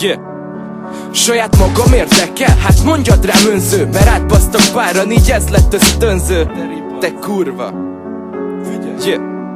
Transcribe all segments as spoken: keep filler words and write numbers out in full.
Yeah. Saját magam érdekel? Hát mondjad rám önző, mert átbasztak páran, így ez lett ösztönző. Te kurva. Yeah.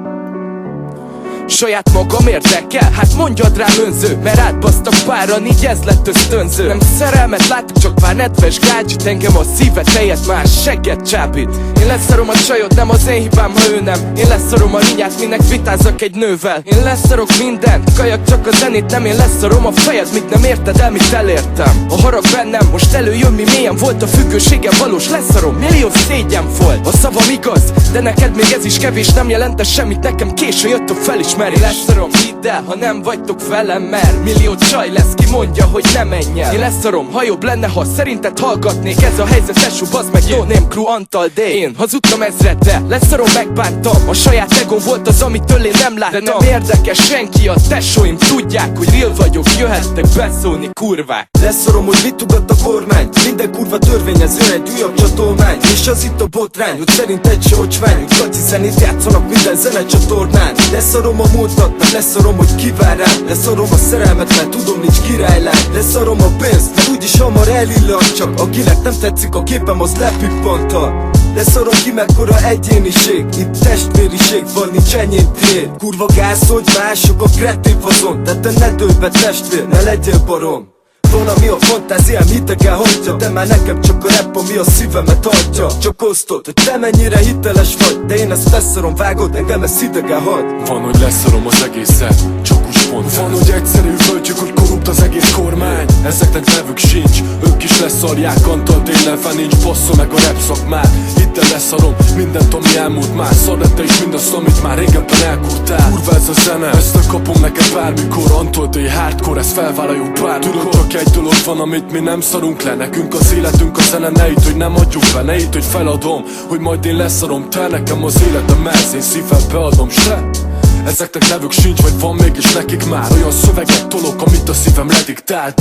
Saját magam érdekel? Hát mondjad rám önző, mert átbasztak páran, így ez lett ösztönző. Nem szerelmet látok, csak pár nedves gágyit. Engem a szívet helyett más segget csábít. Én leszarom a csajot, nem az én hibám, ha ő nem. Én leszarom a linyát, minek vitázzak egy nővel. Én leszarok mindent, kajak csak a zenét. Nem én leszarom a fejed, mit nem érted el, mit elértem. A harag bennem most előjön, mi mélyen volt a függőségem valós. Leszarom, millió szégyen volt. A szavam igaz, de neked még ez is kevés. Nem jelent semmit, nekem késő jött a felismerés. Leszarom, hidd el, ha nem vagytok velem, mert millió csaj lesz, ki mondja, hogy ne menj el. Én leszarom, ha jobb lenne, ha szerinted hallgatnék. Ez a helyzet, tesó, bazd meg, No Name Crew, Antal D. Én hazudtam ezredre, leszarom, megbántam. A saját egóm volt az, amitől én nem láttam. De nem érdekes senki, a tesóim tudják, hogy real vagyok, jöhettek beszólni, kurvák. Leszarom, hogy mit ugat a kormány. Minden kurva törvényező egy újabb csatolmány. És az itt a botrány, hogy szerint egy se ocsvány. Úgy gaci zenét játszanak minden zenecsatornán. Leszarom a múltat, nem leszarom, hogy kivár rám. Leszarom a szerelmet, mert tudom, nincs királylány. Leszarom a pénzt, mert úgyis hamar elillan. Csak akinek nem tetszik a képem, az lepippantal. Leszarom ki mekkora egyéniség. Itt testvériség van, nincs enyém tiéd. Kurva gáz, hogy mások a kretén fazon. De te ne dőlj be testvér, ne legyél barom. Van, ami a fantáziám hitegen hagyja. De már nekem csak a rap, ami a szívemet adja. Csak osztod, hogy te mennyire hiteles vagy. De én ezt leszarom, vágod, engem ez hidegen hagy. Van, hogy leszarom az egészet, csak úgy spontán. Van, hogy egyszerű földjük, hogy korrupt az egész kormány. Ezeknek nevük sincs, ők is leszarják. Antal tényleg nincs, basszol meg a rap szakmát. Itt leszarom mindent, ami elmúlt már. Szarad te is mindazt, amit már régebben elkurtál. Kurva ez a zene, ezt nem kapom neked bármikor. Antol D hardcore, ezt felvállaljuk bármikor. Tudod, csak egy dolog van, amit mi nem szarunk le. Nekünk az életünk a zene, ne itt, hogy nem adjuk be. Ne itt, hogy feladom, hogy majd én leszarom. Te nekem az életem mersz, én szívvel beadom, se. Ezeknek nevük sincs, vagy van mégis nekik már. Olyan szöveget tolok, amit a szívem lediktált.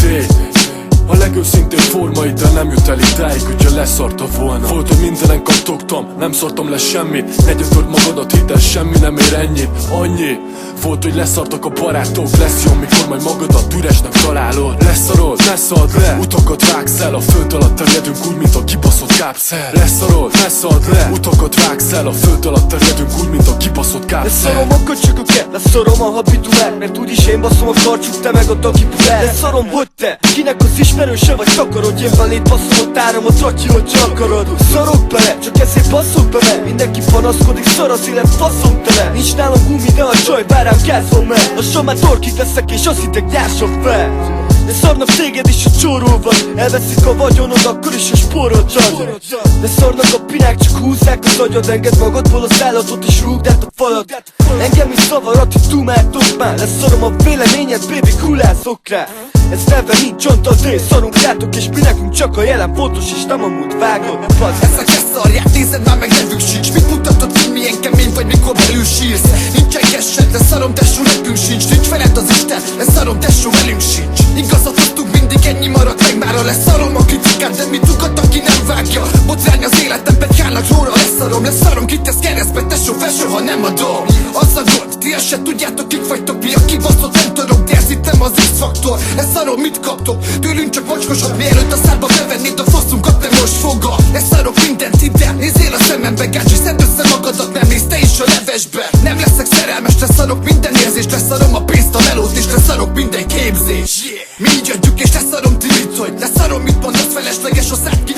A legőszintén formaidől nem jut el idáig, hogyha leszarta volna. Volt, hogy mindenen kattogtam, nem szartam le semmit. Negyedtört magadat, hidd el, semmi nem ér ennyit. Annyi volt, hogy leszartak a barátok. Lesz jó, mikor majd magadat üresnek találod. Leszarod, ne szard le, utakat vágsz el. A föld alatt terjedünk úgy, mint a kibaszott kápszer. Leszarod, ne szard le, utakat vágsz el. A föld alatt terjedünk úgy, mint a kibaszott kápszer. Leszarom a köcsögöket, leszarom a habitulát. Mert úgyis én baszom a karcsuk, te meg a dakipulát. Leszarom, hogy te, kinek az ismerőse vagy takarodj. Én beléd baszom a táramot, ratyi, hogy csak akarod. Szarok bele, csak ezért basszok bele. Mindenki panaszkodik, szar az élet, faszom tele. Nincs nálam gumi, de a csaj bárám gázol meg. Lassan már torkig leszek, és azt hittek nyársak fel. De szarnak téged is, hogy csóró vagy. Elveszik a vagyonod, akkor is, hogy spórol csak. De szarnak a pinák, csak húzzák az agyad. Engedd magadból az állatot, és rúgd át a falat. Engem is szavarat, hogy túmáltok már. Leszarom a véleményed, baby, kulászok rá. Ez neve nincs Antal D, szarunk rátok, és mi nekünk csak a jelen fontos, és nem a múlt vágod. Ezek leszarják, nézed már meg nevük sincs. Mit mutatod, hogy milyen kemény vagy, mikor belül sírsz? Nincs egy eset, leszarom, tesó, nekünk sincs. Nincs feled az Isten, leszarom, tesó, velünk sincs. Igazat hoztuk, mindig ennyi maradt meg mára. Leszarom a kritikát, de mit ugat, aki nem vágja. Botrány az életem, petjálnak róla. Leszarom, leszarom, kit tesz keresztbe, tesó, fel soha nem adom. Az a gond, ti azt se tudjátok, kik vagytok, mi a kibaszott, nem tudok, de ez itt nem az X-faktor. Leszarom, mit kaptok? Tőlünk csak mocskosod, mielőtt a szádba bevennéd a faszunkat, te most fogad. Leszarok mindent ide, nézzél a szemembe, gácsi, szedd össze magadat, nem nézd te is a levesbe. Nem leszek szerelmes, leszarok minden érzést, leszarom a pénzt, a melót, és leszarok minden képzés. Mi így adjuk, és leszarom, ti mit szólj. Leszarom, mit mondasz, felesleges a szád ki.